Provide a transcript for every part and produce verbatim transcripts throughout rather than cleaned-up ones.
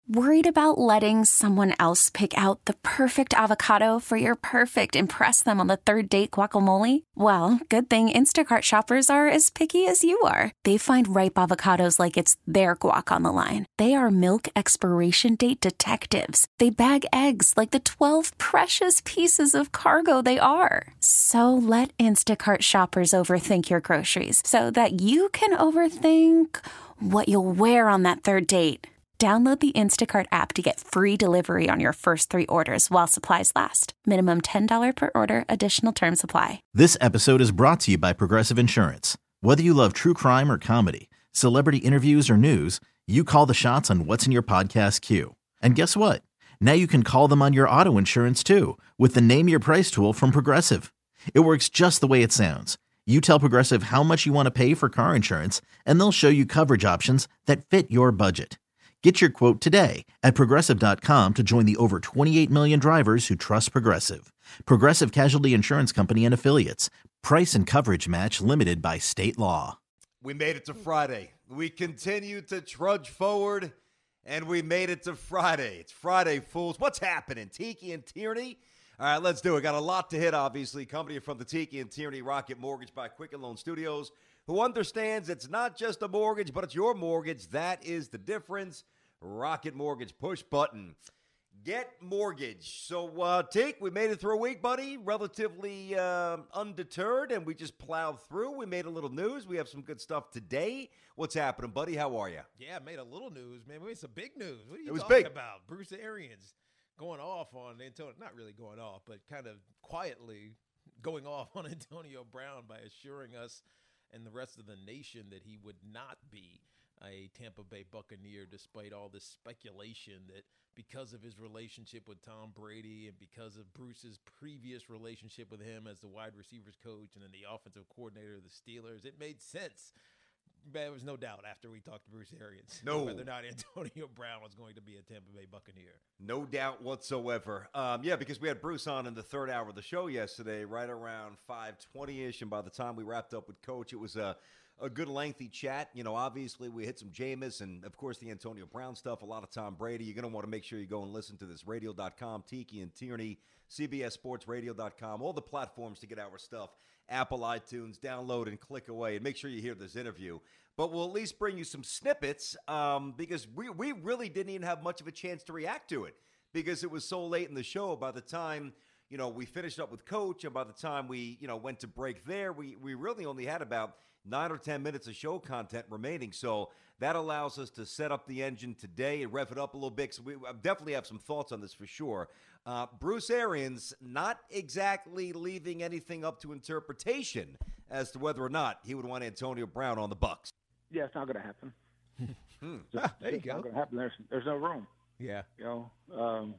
Worried about letting someone else pick out the perfect avocado for your perfect impress them on the third date guacamole? Well, good thing Instacart shoppers are as picky as you are. They find ripe avocados like it's their guac on the line. They are milk expiration date detectives. They bag eggs like the twelve precious pieces of cargo they are. So let Instacart shoppers overthink your groceries so that you can overthink what you'll wear on that third date. Download the Instacart app to get free delivery on your first three orders while supplies last. Minimum ten dollars per order. Additional terms apply. This episode is brought to you by Progressive Insurance. Whether you love true crime or comedy, celebrity interviews or news, you call the shots on what's in your podcast queue. And guess what? Now you can call them on your auto insurance too with the Name Your Price tool from Progressive. It works just the way it sounds. You tell Progressive how much you want to pay for car insurance, and they'll show you coverage options that fit your budget. Get your quote today at Progressive dot com to join the over twenty-eight million drivers who trust Progressive. Progressive Casualty Insurance Company and Affiliates. Price and coverage match limited by state law. We made it to Friday. We continue to trudge forward, and we made it to Friday. It's Friday, fools. What's happening? Tiki and Tierney? All right, let's do it. Got a lot to hit, obviously. Company from the Tiki and Tierney Rocket Mortgage by Quicken Loan Studios, who understands it's not just a mortgage, but it's your mortgage. That is the difference. Rocket Mortgage, push button. Get mortgage. So, uh, Tink, we made it through a week, buddy. Relatively uh, undeterred, and we just plowed through. We made a little news. We have some good stuff today. What's happening, buddy? How are you? Yeah, made a little news, man. We made some big news. What are you it was talking big. about? Bruce Arians going off on Antonio. Not really going off, but kind of quietly going off on Antonio Brown by assuring us and the rest of the nation that he would not be a Tampa Bay Buccaneer, despite all this speculation that because of his relationship with Tom Brady and because of Bruce's previous relationship with him as the wide receivers coach and then the offensive coordinator of the Steelers, it made sense. There was no doubt after we talked to Bruce Arians no. whether or not Antonio Brown was going to be a Tampa Bay Buccaneer. No doubt whatsoever. Um, yeah, because we had Bruce on in the third hour of the show yesterday, right around five twenty-ish, and by the time we wrapped up with Coach, it was a A good lengthy chat. You know, obviously we hit some Jameis and, of course, the Antonio Brown stuff, a lot of Tom Brady. You're going to want to make sure you go and listen to this. radio dot com, Tiki and Tierney, C B S Sports Radio dot com, all the platforms to get our stuff. Apple, iTunes, download and click away. And make sure you hear this interview. But we'll at least bring you some snippets um, because we, we really didn't even have much of a chance to react to it because it was so late in the show. By the time, you know, we finished up with Coach and by the time we, you know, went to break there, we, we really only had about nine or ten minutes of show content remaining. So that allows us to set up the engine today and rev it up a little bit. So we I definitely have some thoughts on this for sure. Uh, Bruce Arians not exactly leaving anything up to interpretation as to whether or not he would want Antonio Brown on the Bucs. Yeah, it's not going to happen. hmm. ah, there you it's go. not going to happen. There's there's no room. Yeah. You know, um,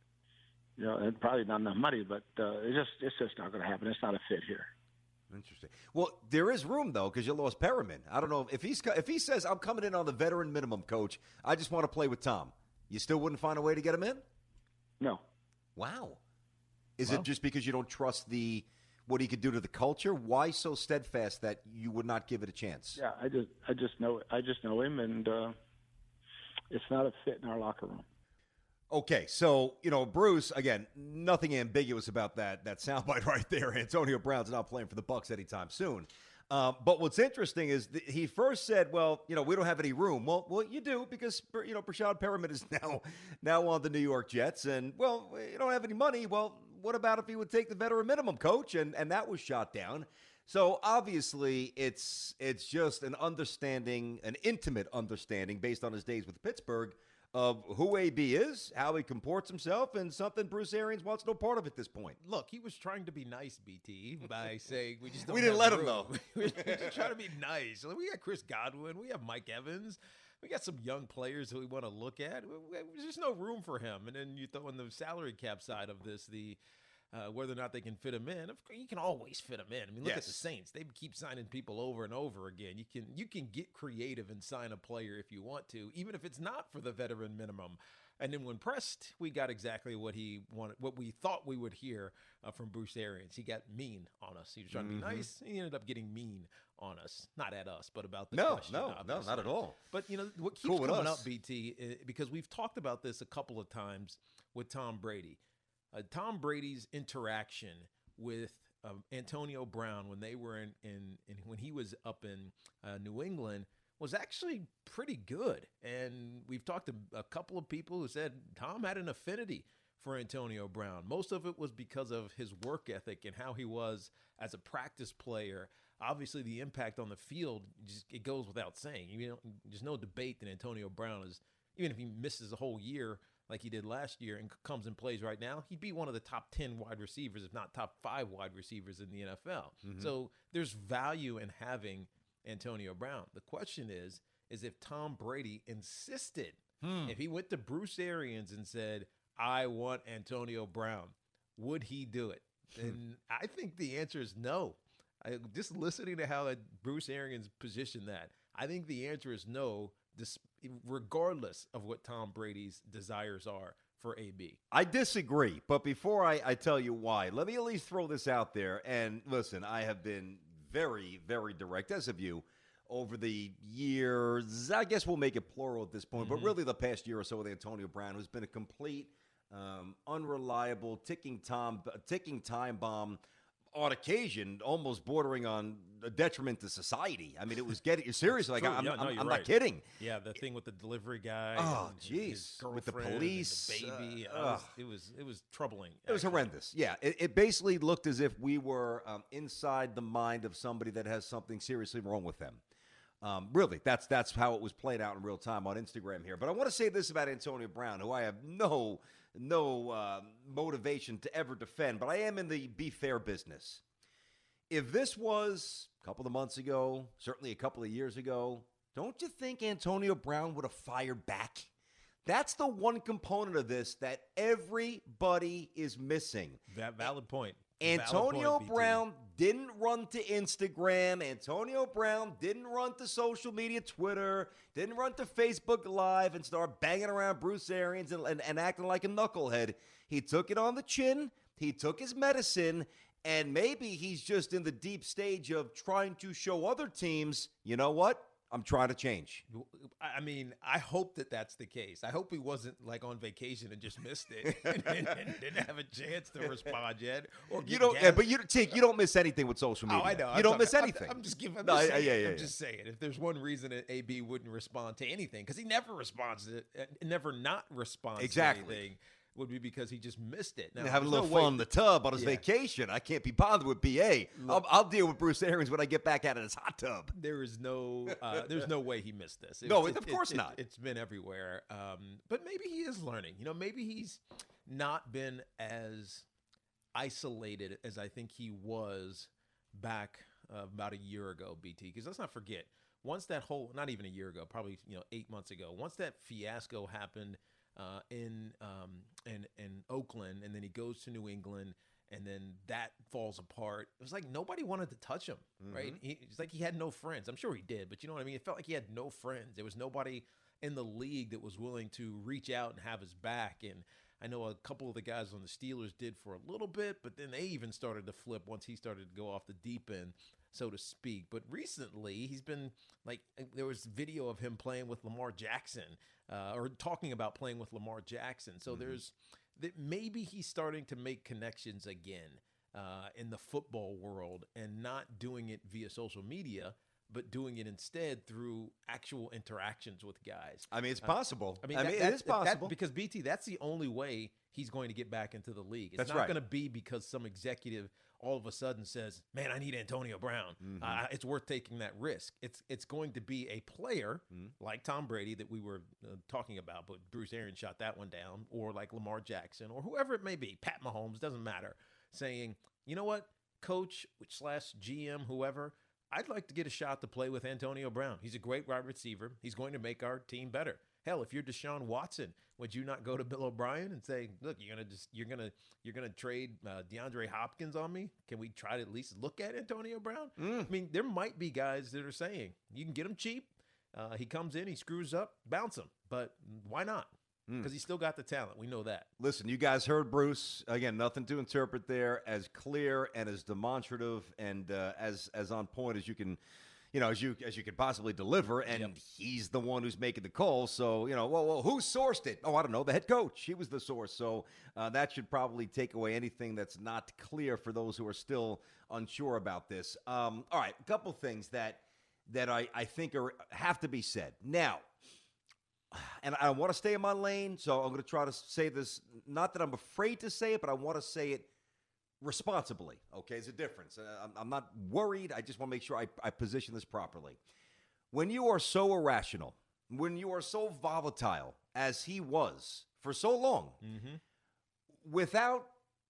you know, and probably not enough money, but uh, it's just it's just not going to happen. It's not a fit here. Interesting. Well, there is room though because you lost Perriman. I don't know if he's if he says I'm coming in on the veteran minimum, Coach. I just want to play with Tom. You still wouldn't find a way to get him in? No. Wow. Is well, it just because you don't trust the what he could do to the culture? Why so steadfast that you would not give it a chance? Yeah, I just I just know I just know him, and uh, it's not a fit in our locker room. Okay, so, you know, Bruce, again, nothing ambiguous about that that soundbite right there. Antonio Brown's not playing for the Bucs anytime soon. Um, but what's interesting is th- he first said, well, you know, we don't have any room. Well, well, you do because, you know, Brashad Perriman is now now on the New York Jets. And, well, you don't have any money. Well, what about if he would take the veteran minimum, Coach? And and that was shot down. So, obviously, it's it's just an understanding, an intimate understanding based on his days with Pittsburgh of who A B is, how he comports himself, and something Bruce Arians wants no part of at this point. Look, he was trying to be nice, B T, by saying we just don't we didn't have let him, room. though. We're just trying to be nice. We got Chris Godwin. We have Mike Evans. We got some young players who we want to look at. There's just no room for him. And then you throw in the salary cap side of this, the Uh, whether or not they can fit him in, of course, you can always fit him in. I mean, look Yes. at the Saints; they keep signing people over and over again. You can you can get creative and sign a player if you want to, even if it's not for the veteran minimum. And then when pressed, we got exactly what he wanted, what we thought we would hear uh, from Bruce Arians. He got mean on us. He was trying Mm-hmm. to be nice. He ended up getting mean on us, not at us, but about the No, question. no, no, obviously. not at all. But you know what keeps Cool with coming us. up, B T, uh, because we've talked about this a couple of times with Tom Brady. Uh, Tom Brady's interaction with um, Antonio Brown when they were in, in, in when he was up in uh, New England was actually pretty good. And we've talked to a couple of people who said Tom had an affinity for Antonio Brown. Most of it was because of his work ethic and how he was as a practice player. Obviously, the impact on the field, just, it goes without saying. You know, there's no debate that Antonio Brown is, even if he misses a whole year like he did last year and comes and plays right now, he'd be one of the top ten wide receivers, if not top five wide receivers in the N F L. Mm-hmm. So there's value in having Antonio Brown. The question is, is if Tom Brady insisted, Hmm. if he went to Bruce Arians and said, I want Antonio Brown, would he do it? And I think the answer is no. I, just listening to how Bruce Arians positioned that, I think the answer is no, this, regardless of what Tom Brady's desires are for A B. I disagree, but before I, I tell you why, let me at least throw this out there. And listen, I have been very, very direct, as have you, over the years. I guess we'll make it plural at this point, Mm-hmm. but really the past year or so with Antonio Brown, who's been a complete, um, unreliable, ticking time, ticking time bomb. On occasion, almost bordering on a detriment to society. I mean, it was getting seriously. Like, True. I'm, Yeah, I'm, no, I'm you're not right. kidding. Yeah, the thing with the delivery guy. Oh, and his jeez. With the girlfriend and police, the baby. uh, Uh, it, was, ugh. it was it was troubling. It was actually. horrendous. Yeah, it, it basically looked as if we were um, inside the mind of somebody that has something seriously wrong with them. Um, really, that's that's how it was played out in real time on Instagram here. But I want to say this about Antonio Brown, who I have no no uh, motivation to ever defend, but I am in the be fair business. If this was a couple of months ago, certainly a couple of years ago, don't you think Antonio Brown would have fired back? That's the one component of this that everybody is missing. That valid point. Valid Antonio point, B T. Brown didn't run to Instagram. Antonio Brown didn't run to social media, Twitter, didn't run to Facebook Live and start banging around Bruce Arians and, and, and acting like a knucklehead. He took it on the chin. He took his medicine. And maybe he's just in the deep stage of trying to show other teams, you know what? I'm trying to change. I mean, I hope that that's the case. I hope he wasn't like on vacation and just missed it and, and, and didn't have a chance to respond yet. Or You get don't, gas- yeah, but you, Tink, you don't miss anything with social media. Oh, I know. You I'm don't talking- miss I'm- anything. I'm, just giving. I'm, No, just, I- saying, yeah, yeah, I'm yeah. just saying. If there's one reason that A B wouldn't respond to anything, because he never responds to, uh, never not responds Exactly. to anything, would be because he just missed it. Now, And having a there's little no fun way- in the tub on his Yeah. vacation. I can't be bothered with B A. I'll, I'll deal with Bruce Arians when I get back out of this hot tub. There is no, uh, there's no way he missed this. It- No, it- of it- course it- not. It's been everywhere. Um, but maybe he is learning. You know, maybe he's not been as isolated as I think he was back uh, about a year ago, B T. Because let's not forget, once that whole, not even a year ago, probably you know eight months ago, once that fiasco happened uh, in um, in in Oakland, and then he goes to New England. And then that falls apart. It was like nobody wanted to touch him, right? He, it's like he had no friends. I'm sure he did, but you know what I mean? It felt like he had no friends. There was nobody in the league that was willing to reach out and have his back. And I know a couple of the guys on the Steelers did for a little bit, but then they even started to flip once he started to go off the deep end, so to speak. But recently, he's been like, there was video of him playing with Lamar Jackson uh, or talking about playing with Lamar Jackson. So there's, that maybe he's starting to make connections again uh, in the football world and not doing it via social media, but doing it instead through actual interactions with guys. I mean, it's possible. I mean, I that- mean, that- it is that- possible. because B T, that's the only way he's going to get back into the league. It's That's not right. going to be because some executive all of a sudden says, "Man, I need Antonio Brown. Mm-hmm. Uh, it's worth taking that risk." It's it's going to be a player Mm-hmm. like Tom Brady that we were uh, talking about, but Bruce Arians shot that one down, or like Lamar Jackson, or whoever it may be, Pat Mahomes, doesn't matter, saying, "You know what, coach slash G M, whoever, I'd like to get a shot to play with Antonio Brown. He's a great wide receiver. He's going to make our team better. Hell, if you're Deshaun Watson, would you not go to Bill O'Brien and say, "Look, you're gonna just you're gonna you're gonna trade uh, DeAndre Hopkins on me? Can we try to at least look at Antonio Brown?" Mm. I mean, there might be guys that are saying you can get him cheap. Uh, he comes in, he screws up, bounce him. But why not? Because he's still got the talent. We know that. Listen, you guys heard Bruce. Again, nothing to interpret there. As clear and as demonstrative and uh, as as on point as you can, you know, as you as you could possibly deliver. And Yep. he's the one who's making the call. So, you know, well, well, who sourced it? Oh, I don't know. The head coach. He was the source. So uh, that should probably take away anything that's not clear for those who are still unsure about this. Um, all right, a couple things that that I, I think are have to be said. Now, and I want to stay in my lane, so I'm going to try to say this, not that I'm afraid to say it, but I want to say it responsibly, okay? There's a difference. Uh, I'm, I'm not worried. I just want to make sure I, I position this properly. When you are so irrational, when you are so volatile, as he was for so long, Mm-hmm. without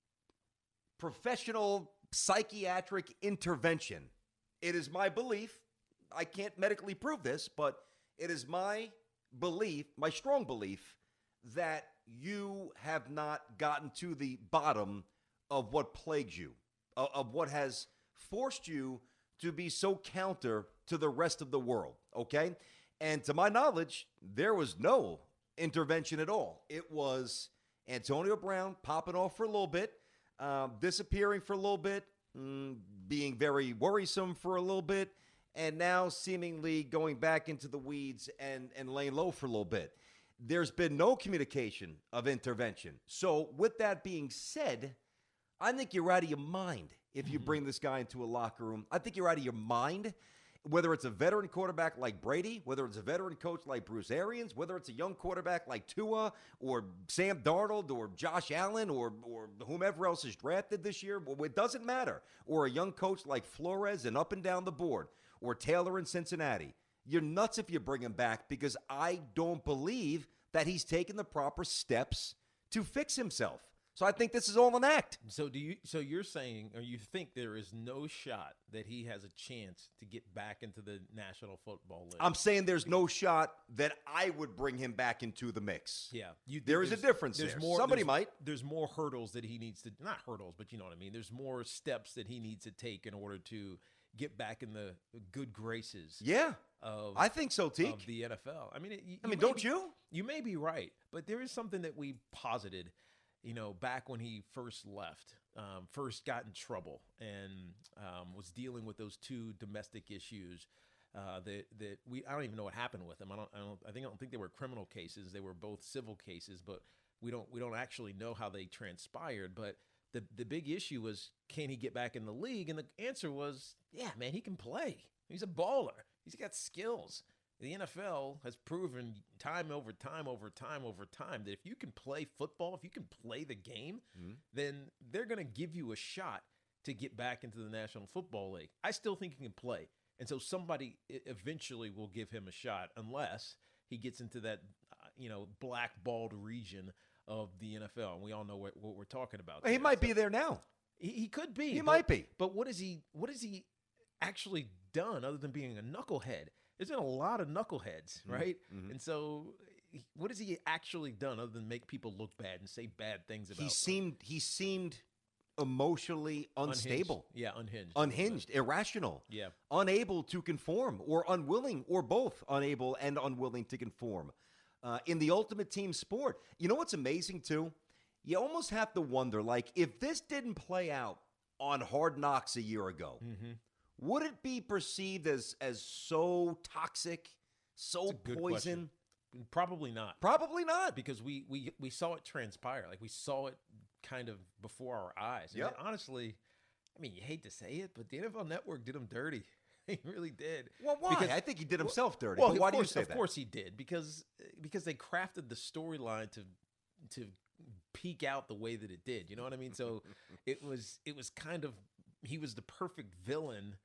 professional psychiatric intervention, it is my belief, I can't medically prove this, but it is my belief, my strong belief, that you have not gotten to the bottom of what plagues you, of, of what has forced you to be so counter to the rest of the world, okay? And to my knowledge, there was no intervention at all. It was Antonio Brown popping off for a little bit, um, disappearing for a little bit, mm, being very worrisome for a little bit, and now seemingly going back into the weeds and, and laying low for a little bit. There's been no communication of intervention. So with that being said, I think you're out of your mind if you bring this guy into a locker room. I think you're out of your mind, whether it's a veteran quarterback like Brady, whether it's a veteran coach like Bruce Arians, whether it's a young quarterback like Tua or Sam Darnold or Josh Allen or, or whomever else is drafted this year. Well, it doesn't matter. Or a young coach like Flores and up and down the board, or Taylor in Cincinnati. You're nuts if you bring him back, because I don't believe that he's taken the proper steps to fix himself. So I think this is all an act. So do you? So you're saying, or you think there is no shot that he has a chance to get back into the National Football League? I'm saying there's no shot that I would bring him back into the mix. Yeah, you, There is a there's- difference there's there. More, Somebody there's- might. There's more hurdles that he needs to, not hurdles, but you know what I mean. There's more steps that he needs to take in order to get back in the good graces. Yeah, of I think so, Teak. of the N F L. I mean, it, you, I mean, may don't be- you? You may be right, but there is something that we posited, you know, back when he first left, um, first got in trouble, and um, was dealing with those two domestic issues. Uh, that that we I don't even know what happened with them. I don't I don't I think I don't think they were criminal cases. They were both civil cases, but we don't we don't actually know how they transpired. But the the big issue was, can he get back in the league? And the answer was, yeah, man, he can play. He's a baller. He's got skills. The N F L has proven time over time over time over time that if you can play football, if you can play the game, Mm-hmm. then they're going to give you a shot to get back into the National Football League. I still think he can play. And so somebody e- eventually will give him a shot, unless he gets into that, uh, you know, blackballed region of the N F L. And we all know what, what we're talking about. He there. might So be there now. He, he could be. He but- might be. But what is he? What has he actually done other than being a knucklehead? There's been a lot of knuckleheads, right? mhm. And so, he- what has he actually done other than make people look bad and say bad things about? He them? seemed he seemed emotionally Unhinged. unstable, Yeah, unhinged. unhinged, irrational, Yeah. unable to conform, or unwilling, or both unable and unwilling to conform. Uh, in the ultimate team sport, you know what's amazing too? You almost have to wonder, like, if this didn't play out on Hard Knocks a year ago, Mm-hmm. would it be perceived as as so toxic, so That's a good poison? question. Probably not. Probably not. Because we we we saw it transpire. Like, we saw it kind of before our eyes. And Yep. honestly, I mean, you hate to say it, but the N F L Network did him dirty. He really did. Well, why? Because- I think he did himself dirty. Well, but of why do you course- say of that? course he did, because because they crafted the storyline to to peak out the way that it did. You know what I mean? So it was it was kind of, he was the perfect villain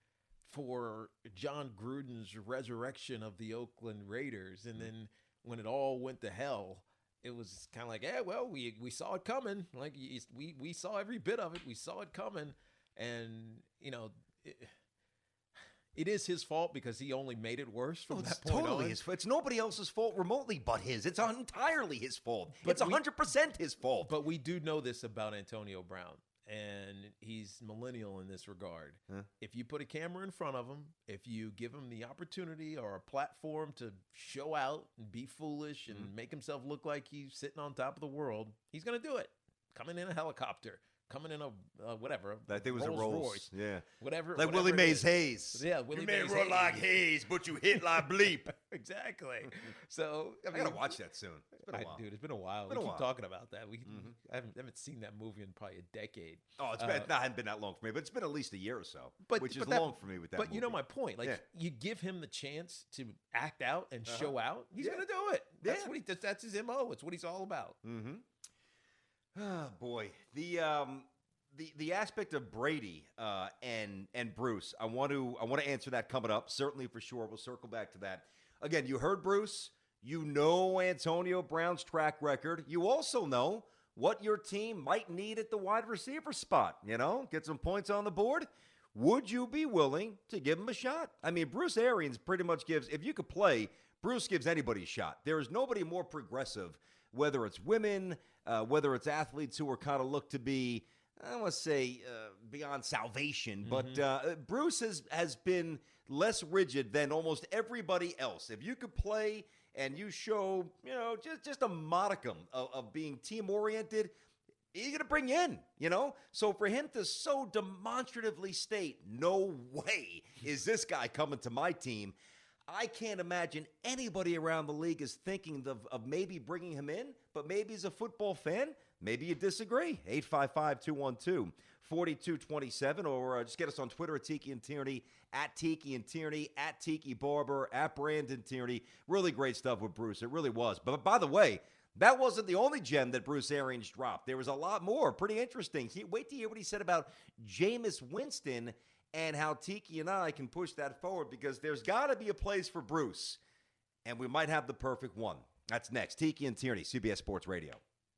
for John Gruden's resurrection of the Oakland Raiders, and then when it all went to hell, it was kind of like, yeah, well, we we saw it coming. Like, you- we we saw every bit of it. We saw it coming, and you know. It, It is his fault because he only made it worse from Oh, that it's point totally on. his fault. It's nobody else's fault remotely but his. It's entirely his fault. But it's we- one hundred percent his fault. But we do know this about Antonio Brown, and he's millennial in this regard. Huh? If you put a camera in front of him, if you give him the opportunity or a platform to show out and be foolish and Mm-hmm. make himself look like he's sitting on top of the world, he's going to do it. Coming in a helicopter, coming in a uh, whatever. I think it was Rolls a Rolls. Royce, Yeah. Whatever. Like whatever Willie it Mays is. Hayes. Yeah, Willie you may Mays run like Hayes. Hayes, but you hit like bleep. Exactly. So I, I mean, gotta watch that soon. It's been a I- while. dude, it's been a while. Been we a keep while. talking about that. We Mhm. I haven't, haven't seen that movie in probably a decade. Oh, it's Uh, been, not, hasn't been that long for me, but it's been at least a year or so, But which is but that- long for me with that But you know movie. my point. Like Yeah. you give him the chance to act out and Uh-huh. show out, he's Yeah. gonna do it. That's Yeah. what he. That's, that's his M O. It's what he's all about. Mm-hmm. Oh boy, the um, the the aspect of Brady uh, and and Bruce. I want to I want to answer that coming up. Certainly for sure. We'll circle back to that. Again, you heard Bruce. You know Antonio Brown's track record. You also know what your team might need at the wide receiver spot. You know, get some points on the board. Would you be willing to give him a shot? I mean, Bruce Arians pretty much gives, if you could play, Bruce gives anybody a shot. There is nobody more progressive, whether it's women, uh, whether it's athletes who are kind of looked to be, I don't want to say uh, beyond salvation, but uh, Bruce has, has been less rigid than almost everybody else. If you could play and you show, you know, just, just a modicum of, of being team-oriented, he's going to bring you in, you know? So for him to so demonstratively state, no way is this guy coming to my team, I can't imagine anybody around the league is thinking of, of maybe bringing him in, but maybe he's a football fan. Maybe you disagree. eight five five, two one two, four two two seven, or uh, just get us on Twitter at Tiki and Tierney, at Tiki and Tierney, at Tiki Barber, at Brandon Tierney. Really great stuff with Bruce. It really was. But by the way, that wasn't the only gem that Bruce Arians dropped. There was a lot more. Pretty interesting. He, wait to hear what he said about Jameis Winston and how Tiki and I can push that forward, because there's got to be a place for Bruce, and we might have the perfect one. That's next. Tiki and Tierney, C B S Sports Radio.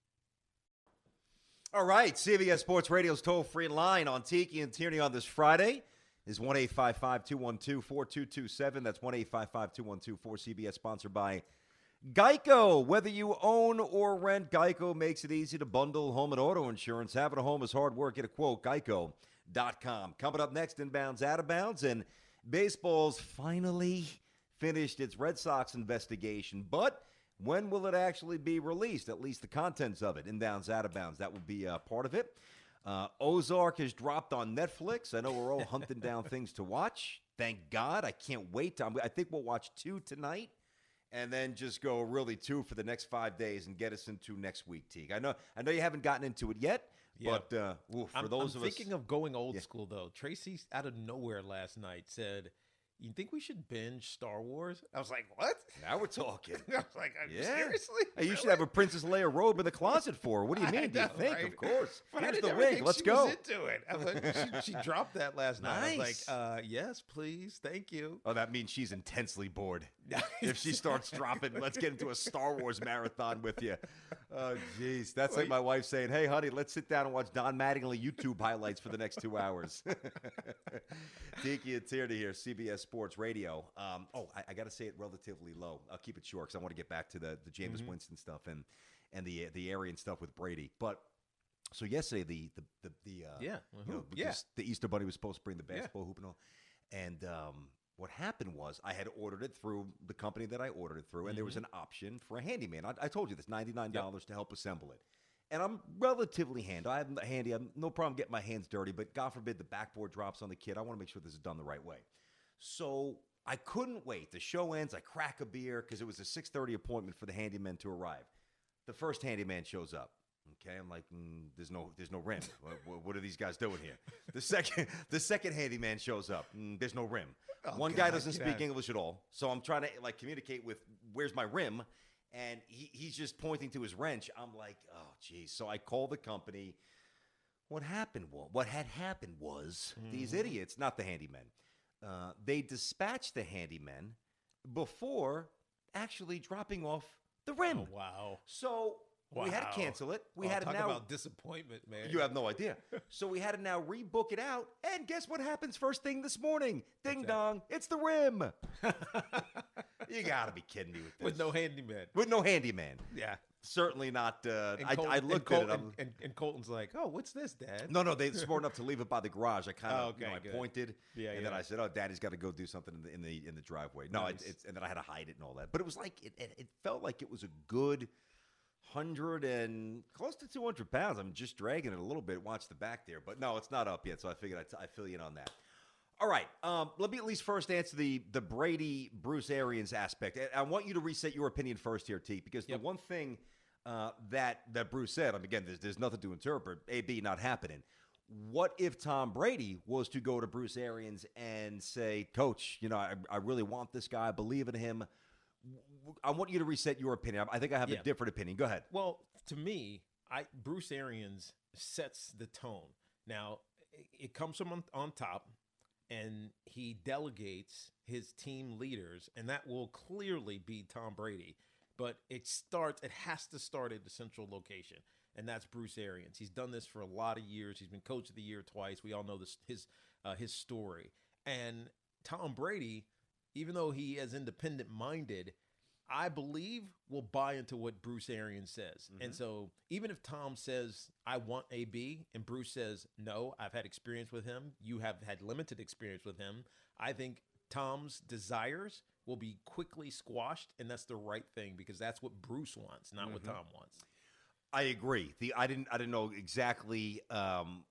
All right, C B S Sports Radio's toll-free line on Tiki and Tierney on this Friday is one eight five five, two one two, four two two seven. That's one eight five five, two one two, four C B S, sponsored by Geico. Whether you own or rent, Geico makes it easy to bundle home and auto insurance. Having a home is hard work. Get a quote, geico dot com. Coming up next, Inbounds, Out of Bounds, and baseball's finally finished its Red Sox investigation. But when will it actually be released? At least the contents of it. Inbounds, Out of Bounds. That will be a part of it. Uh, Ozark has dropped on Netflix. I know we're all hunting down things to watch. Thank God. I can't wait. To, I think we'll watch two tonight, and then just go really two for the next five days and get us into next week, Teague. I know I know you haven't gotten into it yet, Yeah. but uh, ooh, for I'm, those I'm of us... thinking of going old Yeah. school, though. Tracy, out of nowhere last night, said, "You think we should binge Star Wars?" I was like, "What?" Now we're talking. I was like, Yeah. "Seriously?" Hey, you should have a Princess Leia robe in the closet for her. What do you I mean? Do you know, think? right? Of course. But I Here's didn't the ever wig. think Let's she go. Was into it. I was like, she, she dropped that last night. I was like, Nice. uh, "Yes, please, thank you." Oh, that means she's intensely bored. If she starts dropping, let's get into a Star Wars marathon with you. Oh, jeez. That's like my wife saying, hey, honey, let's sit down and watch Don Mattingly YouTube highlights for the next two hours. Tiki and Tierney here, C B S Sports Radio. Um, oh, I, I got to say it relatively low. I'll keep it short because I want to get back to the, the Jameis Mm-hmm. Winston stuff and and the the Arian stuff with Brady. But so yesterday, the the the, the uh, Yeah. you know, Uh-huh. Yeah. because the Easter Bunny was supposed to bring the Yeah. basketball hoop and all, and um, what happened was I had ordered it through the company that I ordered it through, and there was Mm-hmm. an option for a handyman. I, I told you this, ninety-nine dollars to help assemble it. And I'm relatively handy. I have handy. I have no problem getting my hands dirty, but God forbid the backboard drops on the kid. I want to make sure this is done the right way. So I couldn't wait. The show ends. I crack a beer because it was a six thirty appointment for the handyman to arrive. The first handyman shows up. Okay, I'm like, mm, there's no, there's no rim. what, what are these guys doing here? The second, the second handyman shows up. Mm, there's no rim. Oh, One God, guy doesn't get speak out. English at all, so I'm trying to like communicate with where's my rim, and he, he's just pointing to his wrench. I'm like, oh, geez. So I call the company. What happened was, what had happened was Mm-hmm. these idiots, not the handymen, uh, they dispatched the handymen before actually dropping off the rim. Oh, wow. So Wow. We had to cancel it. We oh, had talk to now. about disappointment, man. You have no idea. So we had to now rebook it out. And guess what happens first thing this morning? Ding dong. It's the rim. You got to be kidding me with this. With no handyman. With no handyman. Yeah. Certainly not. Uh, I, Colton, I looked Col- at it. And, and, and Colton's like, oh, what's this, Dad? No, no. They're smart enough to leave it by the garage. I kind of, oh, okay, you know, I good. pointed. Yeah, and yeah. then I said, oh, Daddy's got to go do something in the in the, in the driveway. No, nice. it, it's, and then I had to hide it and all that. But it was like, it, it, it felt like it was a good hundred and close to two hundred pounds. I'm just dragging it a little bit. Watch the back there. But no, it's not up yet. So I figured I'd, I fill you in on that. All right. Um, let me at least first answer the the Brady Bruce Arians aspect. I, I want you to reset your opinion first here, T, because yep. the one thing uh, that that Bruce said, I mean, again, there's, there's nothing to interpret. A B not happening. What if Tom Brady was to go to Bruce Arians and say, Coach, you know, I, I really want this guy. I believe in him. I want you to reset your opinion. I think I have yeah. a different opinion. Go ahead. Well, to me, I Bruce Arians sets the tone. Now, it, it comes from on, on top, and he delegates his team leaders, and that will clearly be Tom Brady. But it starts. It has to start at the central location, and that's Bruce Arians. He's done this for a lot of years. He's been Coach of the Year twice. We all know this his uh, his story. And Tom Brady, even though he is independent-minded, I believe will buy into what Bruce Arians says. Mm-hmm. And so even if Tom says, I want A B, and Bruce says, no, I've had experience with him, you have had limited experience with him, I think Tom's desires will be quickly squashed, and that's the right thing because that's what Bruce wants, not mm-hmm. what Tom wants. I agree. The I didn't I didn't know exactly um,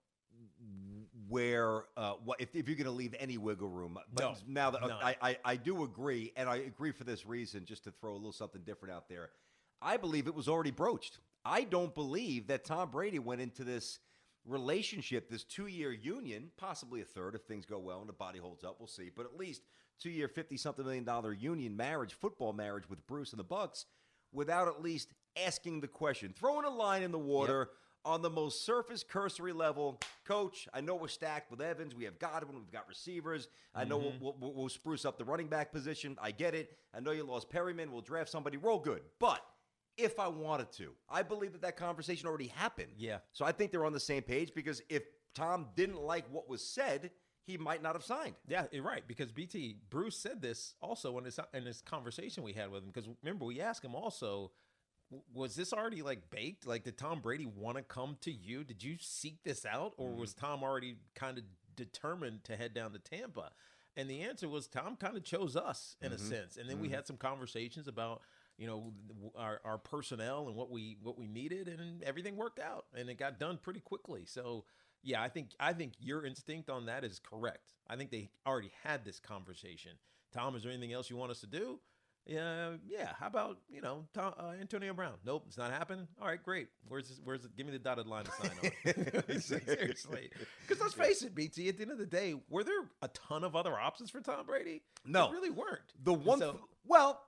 where uh, what if, if you're going to leave any wiggle room. But no, now that no. I, I I do agree, and I agree for this reason. Just to throw a little something different out there, I believe it was already broached. I don't believe that Tom Brady went into this relationship, this two-year union, possibly a third if things go well and the body holds up. We'll see, but at least two-year, fifty-something million dollar union marriage, football marriage with Bruce and the Bucs, without at least asking the question, throwing a line in the water. Yep. On the most surface cursory level, Coach, I know we're stacked with Evans. We have Godwin. We've got receivers. I know mm-hmm. we'll, we'll, we'll spruce up the running back position. I get it. I know you lost Perryman. We'll draft somebody. Roll good. But if I wanted to, I believe that that conversation already happened. Yeah. So I think they're on the same page because if Tom didn't like what was said, he might not have signed. Yeah, you're right. Because B T, Bruce said this also in this, in this conversation we had with him. Because remember, we asked him also, was this already like baked? Like, did Tom Brady want to come to you? Did you seek this out? Or was Tom already kind of determined to head down to Tampa? And the answer was Tom kind of chose us in mm-hmm. a sense. And then mm-hmm. we had some conversations about, you know, our, our personnel and what we what we needed, and everything worked out. And it got done pretty quickly. So, yeah, I think I think your instinct on that is correct. I think they already had this conversation. Tom, is there anything else you want us to do? Yeah, yeah. How about, you know, Tom, uh, Antonio Brown? Nope, it's not happening. All right, great. Where's this, where's it? Give me the dotted line to sign on. Seriously, because let's face it, B T. At the end of the day, were there a ton of other options for Tom Brady? No, there really weren't. The one, so, th- well,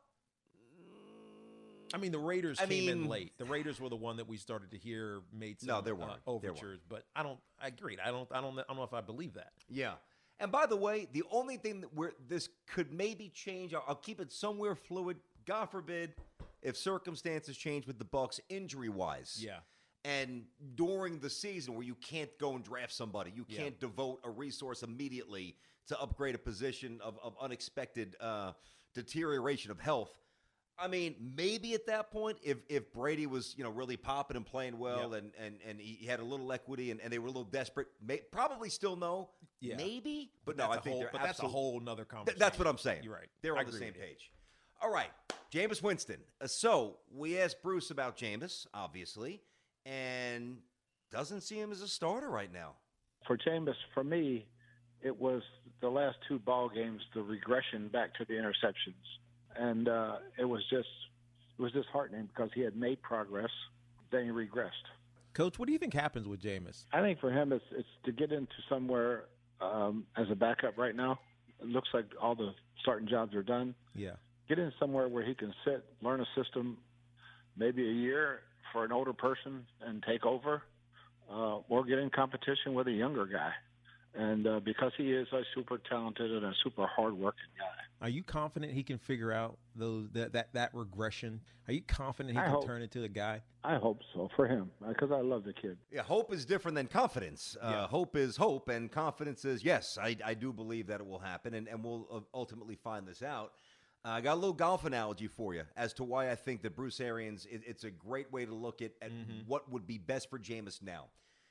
I mean, the Raiders I came mean, in late. The Raiders were the one that we started to hear made some no, there weren't. Uh, overtures, there weren't. but I don't. I agreed. I don't. I don't. I don't know if I believe that. Yeah. And by the way, the only thing that we're this could maybe change, I'll, I'll keep it somewhere fluid. God forbid if circumstances change with the Bucs injury-wise. Yeah. And during the season where you can't go and draft somebody, you can't yeah. devote a resource immediately to upgrade a position of, of unexpected uh, deterioration of health. I mean, maybe at that point, if if Brady was, you know, really popping and playing well yeah. and, and, and he had a little equity and, and they were a little desperate, may, probably still no. Yeah. Maybe. But, but no, I think whole, they're But that's a whole nother conversation. Th- that's what I'm saying. You're right. They're on the same page. All right, Jameis Winston. Uh, so we asked Bruce about Jameis, obviously, and doesn't see him as a starter right now. For Jameis, for me, it was the last two ball games, the regression back to the interceptions, and uh, it was just it was disheartening because he had made progress, then he regressed. Coach, what do you think happens with Jameis? I think for him, it's it's to get into somewhere um, as a backup right now. It looks like all the starting jobs are done. Yeah. Get in somewhere where he can sit, learn a system, maybe a year for an older person and take over, uh, or get in competition with a younger guy. And uh, because he is a super talented and a super hard-working guy. Are you confident he can figure out those that that, that regression? Are you confident he I can hope. turn into a guy? I hope so for him, because I love the kid. Yeah, hope is different than confidence. Uh, Yeah. Hope is hope, and confidence is, yes, I, I do believe that it will happen, and, and we'll uh, ultimately find this out. Uh, I got a little golf analogy for you as to why I think that Bruce Arians, it, it's a great way to look at, at Mhm. what would be best for Jameis now.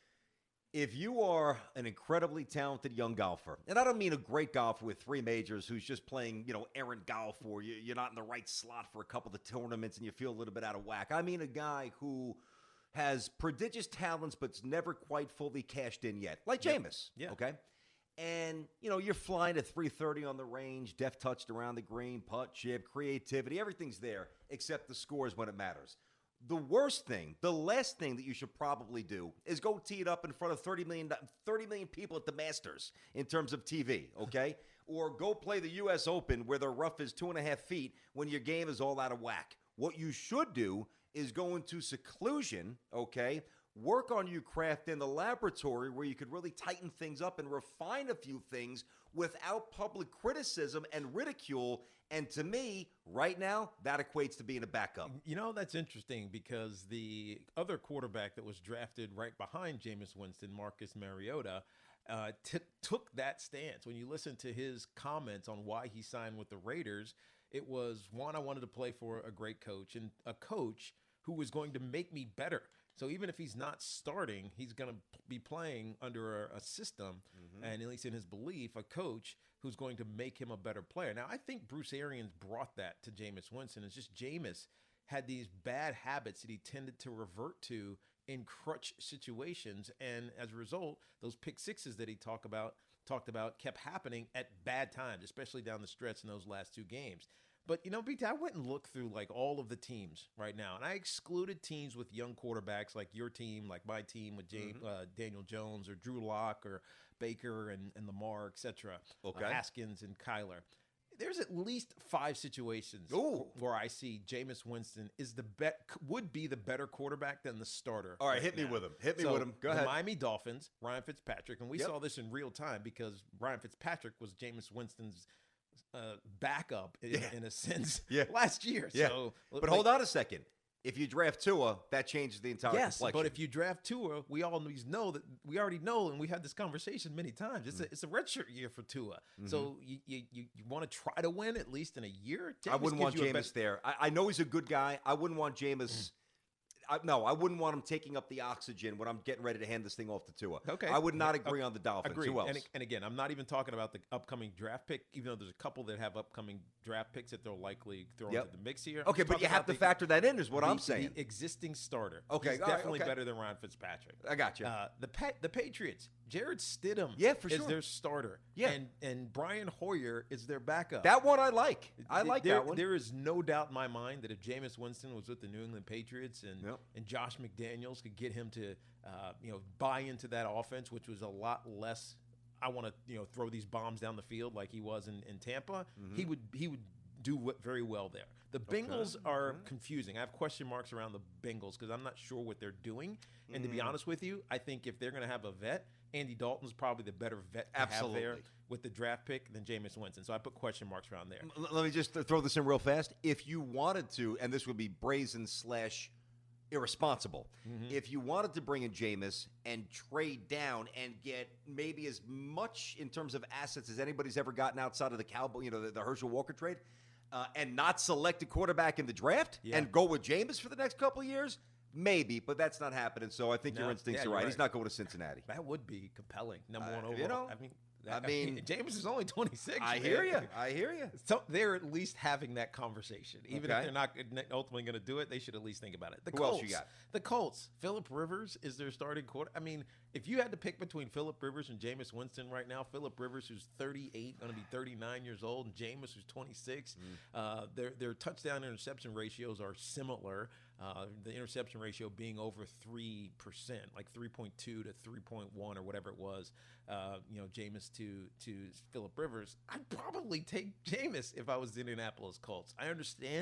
If you are an incredibly talented young golfer, and I don't mean a great golfer with three majors who's just playing, you know, errant golf, or you, you're not in the right slot for a couple of the tournaments and you feel a little bit out of whack. I mean a guy who has prodigious talents but's never quite fully cashed in yet, like Jameis. Yeah. Okay. And, you know, you're flying at three thirty on the range, deft touched around the green, putt, chip, creativity, everything's there except the scores when it matters. The worst thing, the last thing that you should probably do is go tee it up in front of thirty million, thirty million people at the Masters in terms of T V, okay? Or go play the U S Open where the rough is two and a half feet when your game is all out of whack. What you should do is go into seclusion, okay? Work on your craft in the laboratory where you could really tighten things up and refine a few things without public criticism and ridicule. And to me, right now, that equates to being a backup. You know, that's interesting because the other quarterback that was drafted right behind Jameis Winston, Marcus Mariota, uh, t- took that stance. When you listen to his comments on why he signed with the Raiders, it was, one, I wanted to play for a great coach, and a coach who was going to make me better. So even if he's not starting, he's going to be playing under a, a system, mm-hmm. and at least in his belief, a coach who's going to make him a better player. Now, I think Bruce Arians brought that to Jameis Winston. It's just Jameis had these bad habits that he tended to revert to in crutch situations, and as a result, those pick sixes that he talked about talked about kept happening at bad times, especially down the stretch in those last two games. But, you know, B T, I went and looked through, like, all of the teams right now, and I excluded teams with young quarterbacks like your team, like my team with James, mm-hmm. uh, Daniel Jones or Drew Lock or Baker and, and Lamar, et cetera, okay. uh, Haskins and Kyler. There's at least five situations Ooh. where I see Jameis Winston is the bet would be the better quarterback than the starter. All right, right hit me now. with him. Hit me so with him. Go the ahead. Miami Dolphins, Ryan Fitzpatrick, and we Yep. saw this in real time because Ryan Fitzpatrick was Jameis Winston's uh, backup in, Yeah. in a sense Yeah. last year. Yeah. So, But hold on a second. If you draft Tua, that changes the entire Yes, complexion. but if you draft Tua, we always know that we already know, and we had this conversation many times. It's Mm. a it's a redshirt year for Tua, Mm-hmm. so you you, you, you want to try to win at least in a year. I Jameis wouldn't gives want you a Jameis bet- there. I, I know he's a good guy. I wouldn't want Jameis. I, no, I wouldn't want him taking up the oxygen when I'm getting ready to hand this thing off to Tua. Okay. I would not Yeah, agree on the Dolphins. Agreed. Who else? And, and again, I'm not even talking about the upcoming draft pick, even though there's a couple that have upcoming draft picks that they'll likely throw Yep. into the mix here. I'm Okay, just but you talking have to about factor that in, is what the, I'm saying. The existing starter. Okay, He's all right, definitely okay. better than Ryan Fitzpatrick. I got you. Uh, the pa- the Patriots, Jared Stidham Yeah, for is sure. their starter. Yeah. And, and Brian Hoyer is their backup. That one I like. I Th- like there, that one. There is no doubt in my mind that if Jameis Winston was with the New England Patriots and Yep. and Josh McDaniels could get him to uh, you know buy into that offense, which was a lot less. I want to you know throw these bombs down the field like he was in, in Tampa. Mm-hmm. He would he would do w- very well there. The Bengals are confusing. I have question marks around the Bengals because I'm not sure what they're doing. And to Mm. be honest with you, I think if they're going to have a vet, Andy Dalton's probably the better vet to have there Absolutely. with the draft pick than Jameis Winston. So I put question marks around there. L- Let me just th- throw this in real fast. If you wanted to, and this would be brazen slash irresponsible, Mm-hmm. if you wanted to bring in Jameis and trade down and get maybe as much in terms of assets as anybody's ever gotten outside of the Cowboy, you know, the, the Herschel Walker trade, uh, and not select a quarterback in the draft Yeah. and go with Jameis for the next couple of years, maybe, but that's not happening. So I think No, your instincts yeah, are you're right. right. He's not going to Cincinnati. That would be compelling. Number Uh, one overall. you know, I mean, I that- mean- James is only twenty-six. I man. hear you. I hear you. So they're at least having that conversation, even Okay. if they're not ultimately going to do it. They should at least think about it. The Who Colts. else you got? The Colts. Phillip Rivers is their starting quarter. I mean, if you had to pick between Phillip Rivers and Jameis Winston right now, Phillip Rivers, who's thirty-eight, going to be thirty-nine years old, and Jameis, who's twenty-six, Mm. uh, their their touchdown interception ratios are similar. Uh, the interception ratio being over three percent, like three point two to three point one or whatever it was. Uh, you know, Jameis to to Phillip Rivers. I'd probably take Jameis if I was the Indianapolis Colts. I understand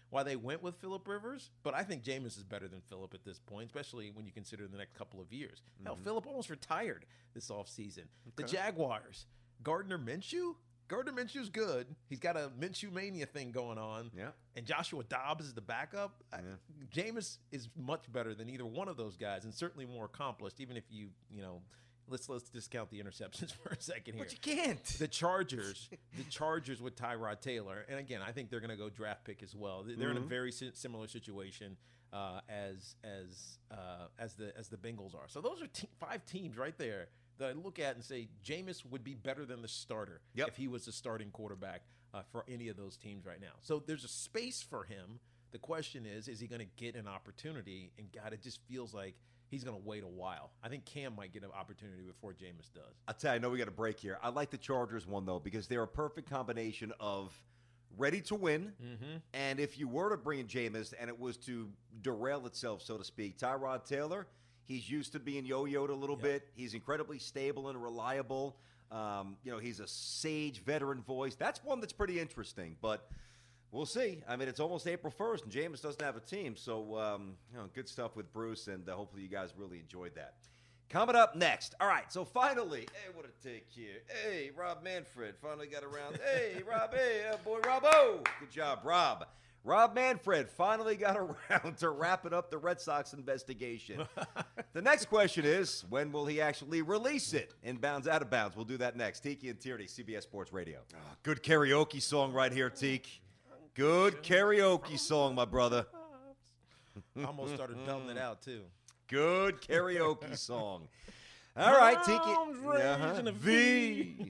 why they went with Phillip Rivers, but I think Jameis is better than Phillip at this point, especially when you consider the next couple of years. Mm-hmm. Hell, Phillip almost retired this offseason. Okay. The Jaguars, Gardner Minshew? Gardner Minshew's good. He's got a Minshew mania thing going on. Yeah. And Joshua Dobbs is the backup. Yeah. I, Jameis is much better than either one of those guys, and certainly more accomplished, even if you, you know, let's let's discount the interceptions for a second here. But you can't. The Chargers, the Chargers with Tyrod Taylor, and again, I think they're going to go draft pick as well. They're mm-hmm. in a very si- similar situation uh, as as uh, as the as the Bengals are. So those are te- five teams right there that I look at and say Jameis would be better than the starter yep. if he was the starting quarterback uh, for any of those teams right now. So there's a space for him. The question is, is he going to get an opportunity? And God, it just feels like he's going to wait a while. I think Cam might get an opportunity before Jameis does. I'll tell you, I know we got a break here. I like the Chargers one, though, because they're a perfect combination of ready to win, mm-hmm. and if you were to bring in Jameis and it was to derail itself, so to speak, Tyrod Taylor, he's used to being yo-yoed a little yep. bit. He's incredibly stable and reliable. Um, you know, he's a sage veteran voice. That's one that's pretty interesting, but we'll see. I mean, it's almost April first, and Jameis doesn't have a team. So, um, you know, good stuff with Bruce, and uh, hopefully you guys really enjoyed that. Coming up next. All right, so finally, hey, what a take here. Hey, Rob Manfred finally got around. Hey, Rob, hey, uh, boy, Robbo. Good job, Rob. Rob Manfred finally got around to wrapping up the Red Sox investigation. The next question is, when will he actually release it? Inbounds, out of bounds. We'll do that next. Tiki and Tierney, C B S Sports Radio. Oh, good karaoke song right here, Teak. Good karaoke song, my brother. I almost started belting it out, too. Good karaoke song. All right, Tiki. Uh-huh. V.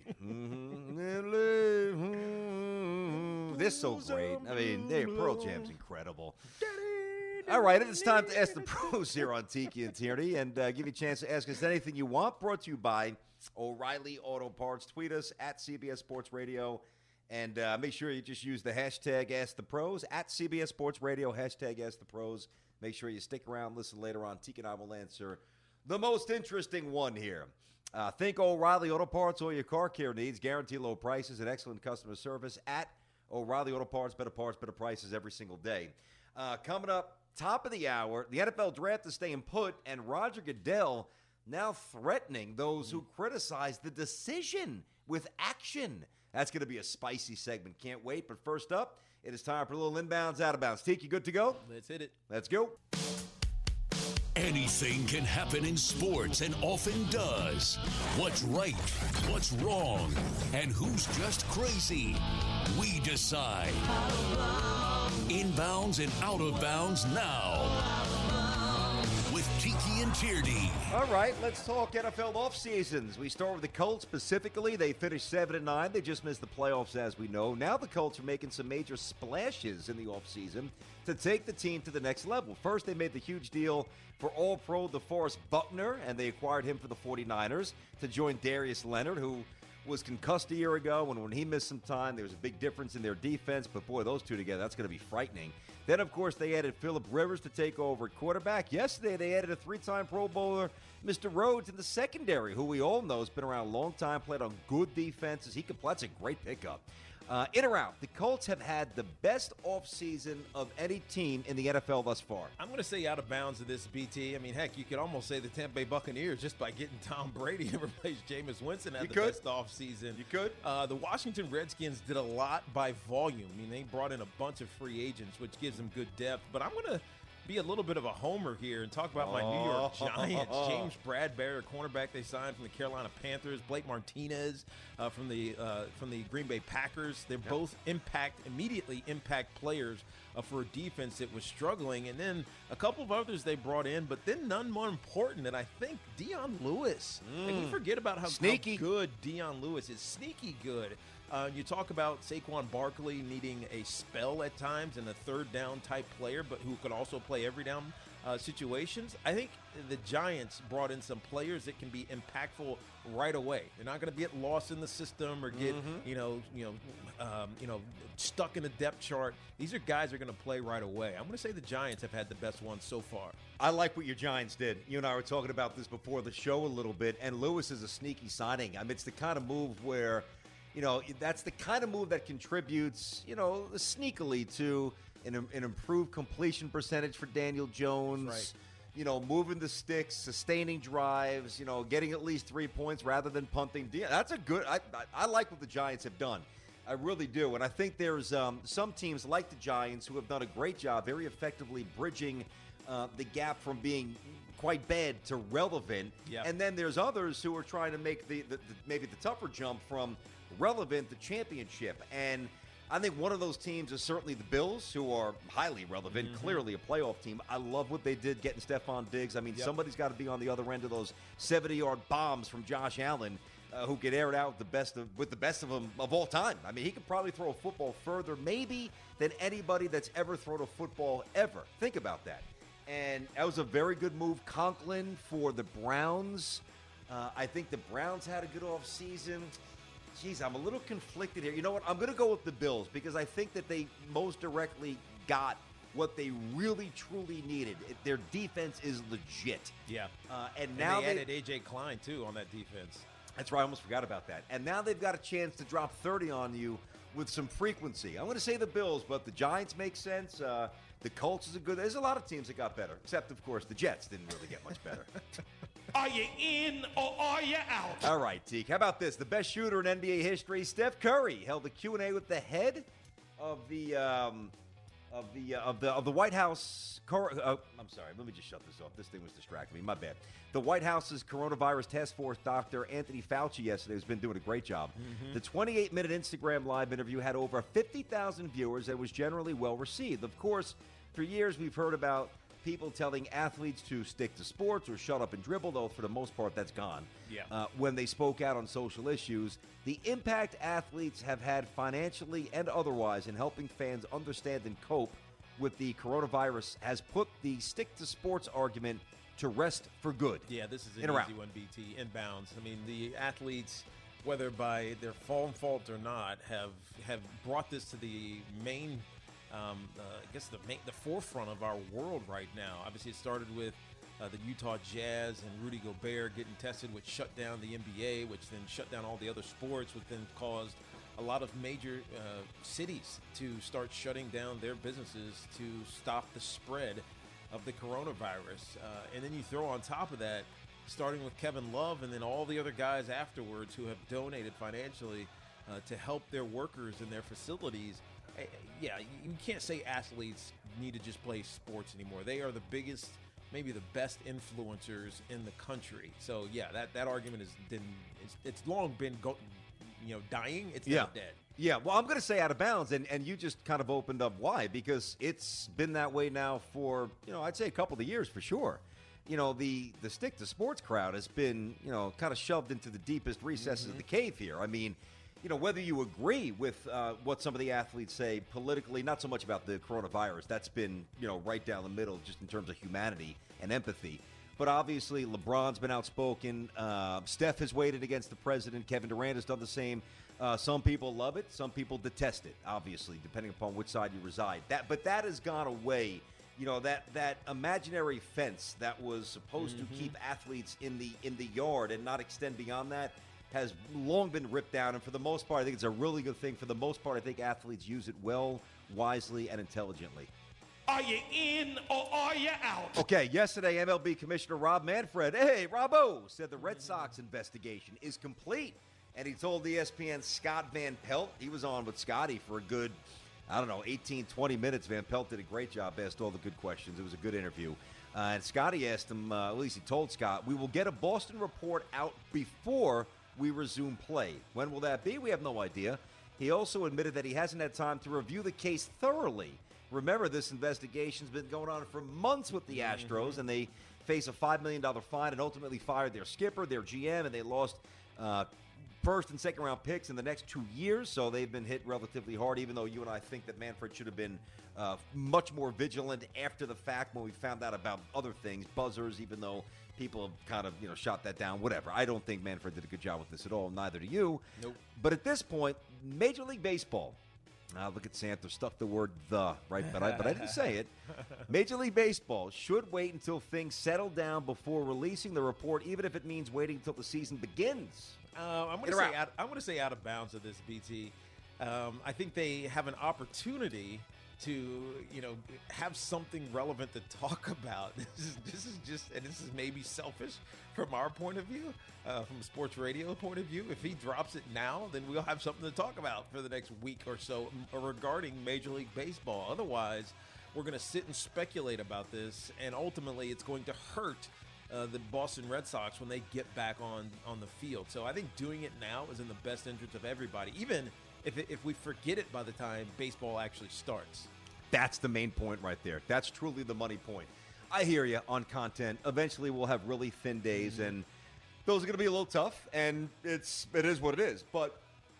This is so great. I mean, hey, Pearl Jam's incredible. All right, it's time to ask the pros here on Tiki and Tierney and uh, give you a chance to ask us anything you want. Brought to you by O'Reilly Auto Parts. Tweet us at C B S Sports Radio. And uh, make sure you just use the hashtag Ask the Pros at C B S Sports Radio, hashtag Ask the Pros. Make sure you stick around, listen later on. Tiki and I will answer the most interesting one here. Uh, think O'Reilly Auto Parts, all your car care needs. Guarantee low prices and excellent customer service at O'Reilly Auto Parts. Better parts, better prices every single day. Uh, coming up, top of the hour, the N F L draft is staying put, and Roger Goodell now threatening those who criticize the decision with action. That's going to be a spicy segment. Can't wait. But first up, it is time for a little inbounds, out of bounds. Tiki, good to go? Let's hit it. Let's go. Anything can happen in sports and often does. What's right, what's wrong, and who's just crazy? We decide. Inbounds and out of bounds now. With Tiki and Tierney. All right, let's talk N F L off seasons. We start with the Colts specifically. They finished seven and nine. They just missed the playoffs, as we know. Now the Colts are making some major splashes in the offseason to take the team to the next level. First, they made the huge deal for All-Pro DeForest Buckner, and they acquired him for the 49ers to join Darius Leonard, who was concussed a year ago, and when he missed some time, there was a big difference in their defense. But, boy, those two together, that's going to be frightening. Then, of course, they added Phillip Rivers to take over at quarterback. Yesterday, they added a three-time Pro Bowler, Mister Rhodes, in the secondary, who we all know has been around a long time, played on good defenses. He could, that's a great pickup. Uh, in or out, the Colts have had the best offseason of any team in the N F L thus far. I'm going to say out of bounds of this, B T. I mean, heck, you could almost say the Tampa Bay Buccaneers just by getting Tom Brady to replace Jameis Winston had you the could. best offseason. You could. Uh, the Washington Redskins did a lot by volume. I mean, they brought in a bunch of free agents, which gives them good depth. But I'm going to be a little bit of a homer here and talk about my oh. New York Giants. James Bradbury, cornerback they signed from the Carolina Panthers. Blake Martinez uh, from the uh, from the Green Bay Packers. They're yep. both impact, immediately impact players uh, for a defense that was struggling. And then a couple of others they brought in, but then none more important than I think Dion Lewis. Mm. Like, we forget about how, sneaky. how good Dion Lewis is. Sneaky good. Uh, you talk about Saquon Barkley needing a spell at times and a third down type player, but who could also play every down uh, situations. I think the Giants brought in some players that can be impactful right away. They're not going to get lost in the system or get mm-hmm. you know you know um, you know stuck in the depth chart. These are guys that are going to play right away. I'm going to say the Giants have had the best ones so far. I like what your Giants did. You and I were talking about this before the show a little bit, and Lewis is a sneaky signing. I mean, it's the kind of move where, you know, that's the kind of move that contributes, you know, sneakily to an, an improved completion percentage for Daniel Jones. Right. You know, moving the sticks, sustaining drives, you know, getting at least three points rather than punting. That's a good I, I, I like what the Giants have done. I really do. And I think there's um, some teams like the Giants who have done a great job very effectively bridging uh, the gap from being quite bad to relevant. Yep. And then there's others who are trying to make the, the, the maybe the tougher jump from relevant to championship. And I think one of those teams is certainly the Bills, who are highly relevant, mm-hmm. clearly a playoff team. I love what they did getting Stephon Diggs. I mean, yep. somebody's got to be on the other end of those seventy-yard bombs from Josh Allen, uh, who could air it out with the best of with the best of them of all time. I mean, he could probably throw a football further, maybe, than anybody that's ever thrown a football ever. Think about that. And that was a very good move. Conklin for the Browns. Uh, I think the Browns had a good offseason. Jeez, I'm a little conflicted here. You know what? I'm going to go with the Bills because I think that they most directly got what they really, truly needed. It, their defense is legit. Yeah. Uh, and, and now they, they added A J Klein, too, on that defense. That's right. I almost forgot about that. And now they've got a chance to drop thirty on you with some frequency. I'm going to say the Bills, but the Giants make sense. Uh, the Colts is a good – there's a lot of teams that got better, except, of course, the Jets didn't really get much better. Are you in or are you out? All right, Teak. How about this? The best shooter in N B A history, Steph Curry, held a Q and A with the head of the um, of the uh, of the of the White House. Cor- uh, I'm sorry. Let me just shut this off. This thing was distracting me. My bad. The White House's coronavirus task force doctor Anthony Fauci yesterday has been doing a great job. Mm-hmm. The twenty-eight minute Instagram live interview had over fifty thousand viewers and was generally well received. Of course, for years we've heard about people telling athletes to stick to sports or shut up and dribble, though for the most part that's gone. Yeah. Uh, when they spoke out on social issues, the impact athletes have had financially and otherwise in helping fans understand and cope with the coronavirus has put the stick to sports argument to rest for good. Yeah, this is an In easy one, B T, inbounds. I mean, the athletes, whether by their own fault or not, have have brought this to the main Um, uh, I guess the main, the forefront of our world right now. Obviously, it started with uh, the Utah Jazz and Rudy Gobert getting tested, which shut down the N B A, which then shut down all the other sports, which then caused a lot of major uh, cities to start shutting down their businesses to stop the spread of the coronavirus. Uh, and then you throw on top of that, starting with Kevin Love and then all the other guys afterwards who have donated financially uh, to help their workers in their facilities. Yeah, you can't say athletes need to just play sports anymore. They are the biggest, maybe the best influencers in the country. So yeah, that, that argument has been it's, it's long been go, you know dying. It's yeah. not dead. Yeah, well, I'm going to say out of bounds, and, and you just kind of opened up why, because it's been that way now for, you know, I'd say a couple of years for sure. You know, the, the stick to sports crowd has been, you know, kind of shoved into the deepest recesses mm-hmm. of the cave here. I mean, you know, whether you agree with uh, what some of the athletes say politically, not so much about the coronavirus, that's been, you know, right down the middle just in terms of humanity and empathy. But obviously, LeBron's been outspoken. Uh, Steph has weighed in against the president. Kevin Durant has done the same. Uh, some people love it. Some people detest it, obviously, depending upon which side you reside. That, But that has gone away. You know, that, that imaginary fence that was supposed mm-hmm. to keep athletes in the in the yard and not extend beyond that has long been ripped down, and for the most part, I think it's a really good thing. For the most part, I think athletes use it well, wisely, and intelligently. Are you in or are you out? Okay, yesterday, M L B Commissioner Rob Manfred, hey, Robbo, said the Red Sox investigation is complete, and he told E S P N's Scott Van Pelt, he was on with Scotty for a good, I don't know, eighteen, twenty minutes. Van Pelt did a great job, asked all the good questions. It was a good interview. Uh, and Scotty asked him, uh, at least he told Scott, we will get a Boston report out before we resume play. When will that be? We have no idea. He also admitted that he hasn't had time to review the case thoroughly. Remember, this investigation's been going on for months with the Astros, mm-hmm. and they face a five million dollars fine and ultimately fired their skipper, their G M, and they lost uh, first and second round picks in the next two years, so they've been hit relatively hard, even though you and I think that Manfred should have been uh, much more vigilant after the fact when we found out about other things, buzzers, even though people have kind of, you know, shot that down, whatever. I don't think Manfred did a good job with this at all, neither do you. Nope. But at this point, Major League Baseball, uh, look at Santa, stuck the word the, right? But I, but I didn't say it. Major League Baseball should wait until things settle down before releasing the report, even if it means waiting until the season begins. Uh, I'm going to say out, I'm going to say out of bounds of this, B T. Um, I think they have an opportunity to, you know, have something relevant to talk about. This is, this is just, and this is maybe selfish from our point of view, uh, from a sports radio point of view. If he drops it now, then we'll have something to talk about for the next week or so regarding Major League Baseball. Otherwise, we're going to sit and speculate about this, and ultimately it's going to hurt uh, the Boston Red Sox when they get back on, on the field. So I think doing it now is in the best interest of everybody, even if, it, if we forget it by the time baseball actually starts. That's the main point right there. That's truly the money point. I hear you on content. Eventually we'll have really thin days, mm-hmm. and those are going to be a little tough, and it's it is what it is. But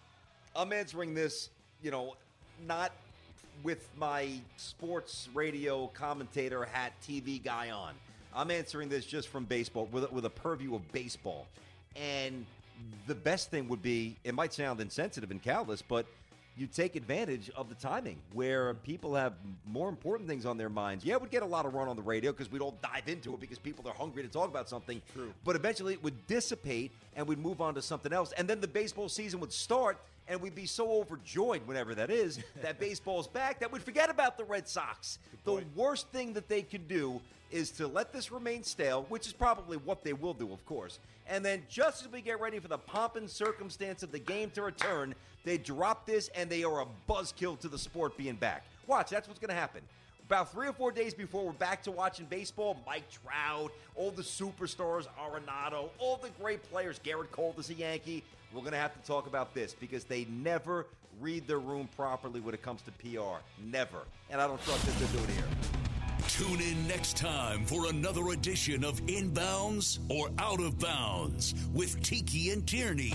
I'm answering this, you know, not with my sports radio commentator hat T V guy on. I'm answering this just from baseball, with, with a purview of baseball. And the best thing would be, it might sound insensitive and callous, but you take advantage of the timing where people have more important things on their minds. Yeah, we'd get a lot of run on the radio because we'd all dive into it because people are hungry to talk about something. True. But eventually it would dissipate and we'd move on to something else. And then the baseball season would start and we'd be so overjoyed, whenever that is, that baseball's back, that we'd forget about the Red Sox. The worst thing that they could do is to let this remain stale, which is probably what they will do, of course. And then just as we get ready for the pomp and circumstance of the game to return, they drop this and they are a buzzkill to the sport being back. Watch, that's what's going to happen. About three or four days before we're back to watching baseball, Mike Trout, all the superstars, Arenado, all the great players, Garrett Cole is a Yankee, we're going to have to talk about this because they never read their room properly when it comes to P R. Never. And I don't trust that they're doing it here. Tune in next time for another edition of Inbounds or Out of Bounds with Tiki and Tierney.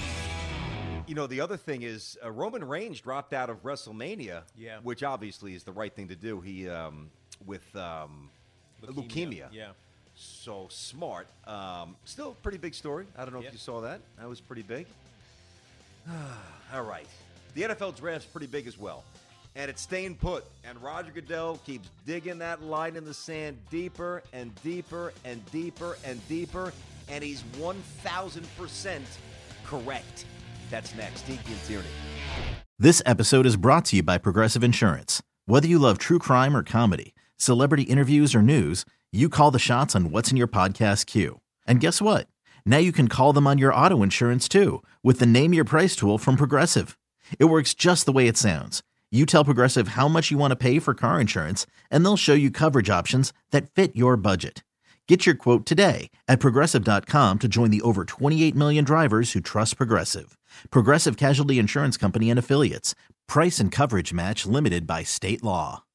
You know, the other thing is uh, Roman Reigns dropped out of WrestleMania, yeah. which obviously is the right thing to do. He, um, with um, leukemia. leukemia. Yeah. So smart. Um, still a pretty big story. I don't know yeah. if you saw that. That was pretty big. All right. The N F L draft's pretty big as well. And it's staying put. And Roger Goodell keeps digging that line in the sand deeper and deeper and deeper and deeper. And he's one thousand percent correct. That's next. Tiki and Tierney. This episode is brought to you by Progressive Insurance. Whether you love true crime or comedy, celebrity interviews or news, you call the shots on what's in your podcast queue. And guess what? Now you can call them on your auto insurance too with the Name Your Price tool from Progressive. It works just the way it sounds. You tell Progressive how much you want to pay for car insurance, and they'll show you coverage options that fit your budget. Get your quote today at Progressive dot com to join the over twenty-eight million drivers who trust Progressive. Progressive Casualty Insurance Company and Affiliates. Price and coverage match limited by state law.